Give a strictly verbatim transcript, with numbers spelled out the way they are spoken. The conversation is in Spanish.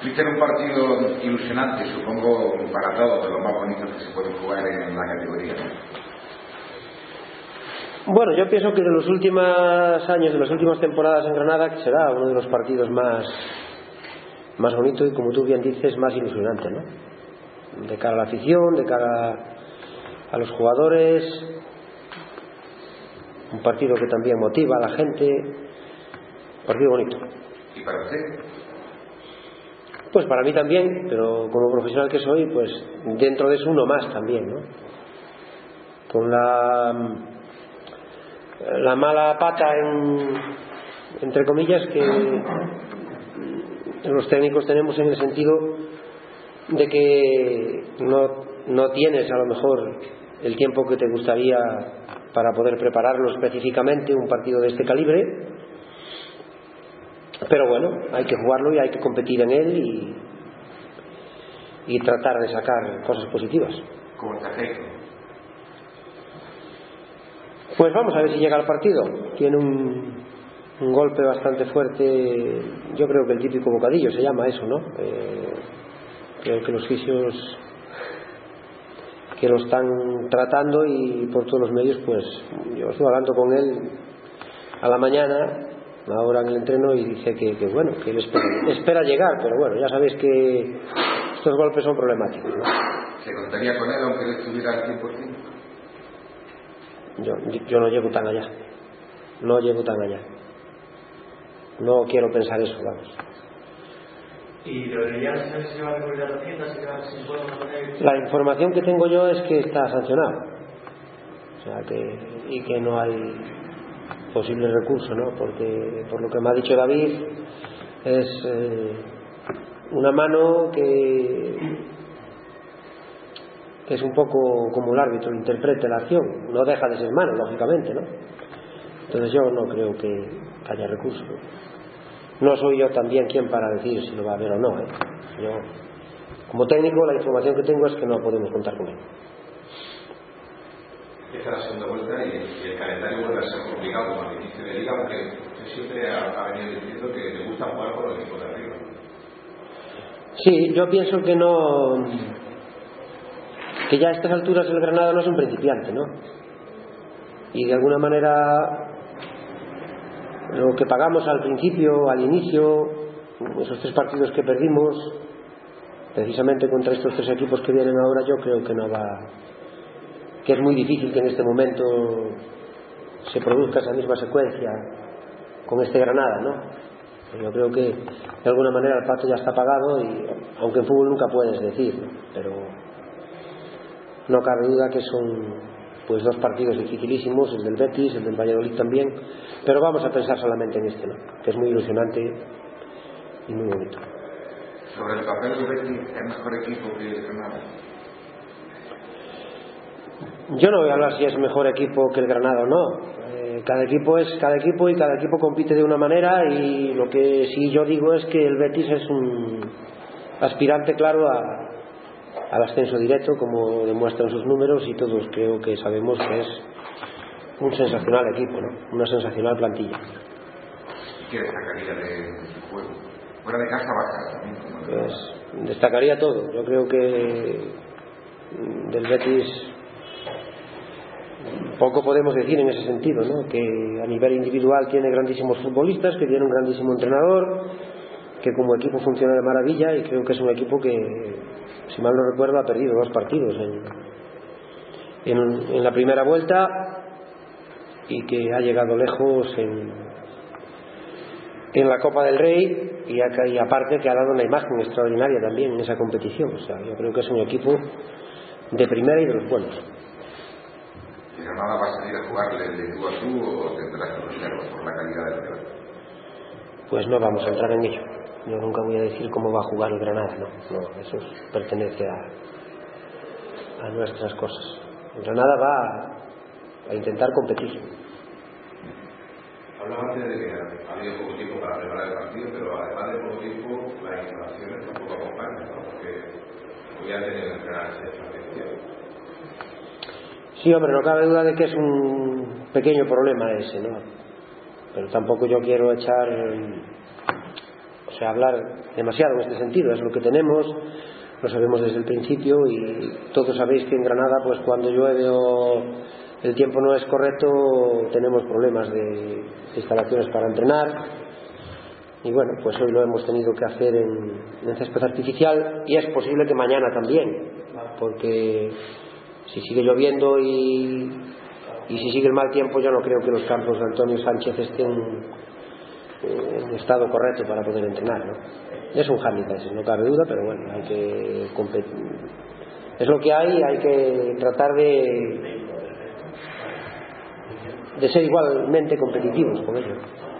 Viste un partido ilusionante, supongo, para todos, de los más bonitos que se pueden jugar en la categoría, ¿no? Bueno, yo pienso que de los últimos años, de las últimas temporadas en Granada, que será uno de los partidos más más bonito y, como tú bien dices, más ilusionante, ¿no? De cara a la afición, de cara a los jugadores, un partido que también motiva a la gente, un partido bonito. ¿Y para usted? Pues para mí también, pero como profesional que soy, pues dentro de eso uno más también, ¿no? Con la la mala pata, en, entre comillas, que los técnicos tenemos, en el sentido de que no, no tienes a lo mejor el tiempo que te gustaría para poder prepararlo específicamente, un partido de este calibre, pero bueno, hay que jugarlo y hay que competir en él y, y tratar de sacar cosas positivas. ¿Cómo está Heiko? Pues vamos a ver si llega al partido. Tiene un, un golpe bastante fuerte, yo creo que el típico bocadillo se llama eso, ¿no? Eh, creo que los fisios que lo están tratando, y por todos los medios, pues yo estuve hablando con él a la mañana, ahora en el entreno, y dice que, que bueno, que él espera, espera llegar, pero bueno, ya sabéis que estos golpes son problemáticos, ¿no? ¿Se contaría con él aunque él estuviera al cien por ciento? Yo, yo no llego tan allá, no llego tan allá, no quiero pensar eso, vamos. ¿Y debería saber si se va a recurrir a la tienda, si va, si puede mantener? La información que tengo yo es que está sancionado, o sea que, y que no hay posible recurso, ¿no? Porque por lo que me ha dicho David, es eh, una mano que que es un poco como el árbitro interprete la acción, no deja de ser mano, lógicamente, ¿no? Entonces yo no creo que haya recurso. No soy yo también quien para decir si lo va a haber o no, ¿eh? Yo, como técnico, la información que tengo es que no podemos contar con él. Esta es la segunda vuelta y el calendario vuelve a ser complicado como al inicio de liga, aunque usted siempre ha, ha venido diciendo que le gusta jugar con los equipos de arriba. Sí, yo pienso que no, que ya a estas alturas el Granada no es un principiante, ¿no? Y de alguna manera lo que pagamos al principio, al inicio, esos tres partidos que perdimos precisamente contra estos tres equipos que vienen ahora, yo creo que no va, que es muy difícil que en este momento se produzca esa misma secuencia con este Granada, ¿no? Yo creo que de alguna manera el pato ya está pagado, y aunque en fútbol nunca puedes decir, ¿no? Pero no cabe duda que son pues dos partidos dificilísimos, el del Betis, el del Valladolid también, pero vamos a pensar solamente en este, ¿no? Que es muy ilusionante y muy bonito. Sobre el papel del Betis, ¿es mejor equipo que el Granada? Yo no voy a hablar si es mejor equipo que el Granada o no. Eh, cada equipo es cada equipo y cada equipo compite de una manera, y lo que sí yo digo es que el Betis es un aspirante claro a al ascenso directo, como demuestran sus números, y todos creo que sabemos que es un sensacional equipo, ¿no? Una sensacional plantilla. ¿Qué destacaría de su juego? Fuera de casa baja también. Pues destacaría todo. Yo creo que del Betis poco podemos decir en ese sentido, ¿no? Que a nivel individual tiene grandísimos futbolistas, que tiene un grandísimo entrenador, que como equipo funciona de maravilla, y creo que es un equipo que, si mal no recuerdo, ha perdido dos partidos en, en, en la primera vuelta, y que ha llegado lejos en, en la Copa del Rey, y, acá, y aparte que ha dado una imagen extraordinaria también en esa competición. O sea, yo creo que es un equipo de primera y de los buenos. ¿Y Granada va a salir a jugarle de tú a tú o tendrá que reservas por la calidad del rival? Pues no vamos a entrar en ello. Yo nunca voy a decir cómo va a jugar el Granada, no, no, eso pertenece a, a nuestras cosas. El Granada va a, a intentar competir. Hablaba antes de que ha habido poco tiempo para preparar el partido, pero además de poco tiempo, las instalaciones tampoco acompañan, ¿no? Porque voy a tener que entrenar esa estrategia. Sí, hombre, no cabe duda de que es un pequeño problema ese, ¿no? Pero tampoco yo quiero echar... O sea, hablar demasiado en este sentido. Es lo que tenemos, lo sabemos desde el principio, y todos sabéis que en Granada, pues cuando llueve o el tiempo no es correcto, tenemos problemas de, de instalaciones para entrenar. Y bueno, pues hoy lo hemos tenido que hacer en, en césped artificial, y es posible que mañana también, porque si sigue lloviendo y, y si sigue el mal tiempo, yo no creo que los campos de Antonio Sánchez estén en estado correcto para poder entrenar, ¿no? Es un hándicap, no cabe duda, pero bueno, hay que competir. Es lo que hay, hay que tratar de de ser igualmente competitivos con ello.